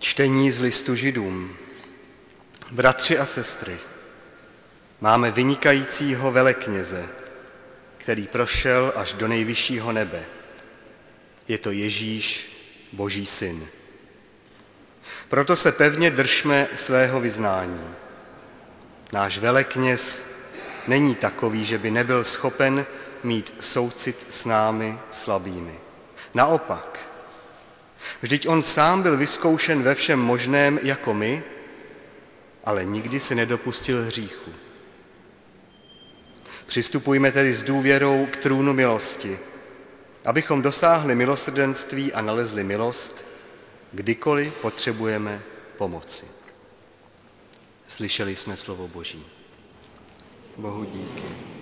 Čtení z listu Židům. Bratři a sestry, máme vynikajícího velekněze, který prošel až do nejvyššího nebe. Je to Ježíš, Boží syn. Proto se pevně držme svého vyznání. Náš velekněz není takový, že by nebyl schopen mít soucit s námi slabými. Naopak, vždyť on sám byl vyzkoušen ve všem možném jako my, ale nikdy se nedopustil hříchu. Přistupujme tedy s důvěrou k trůnu milosti, abychom dosáhli milosrdenství a nalezli milost, kdykoliv potřebujeme pomoci. Slyšeli jsme slovo Boží. Bohu díky.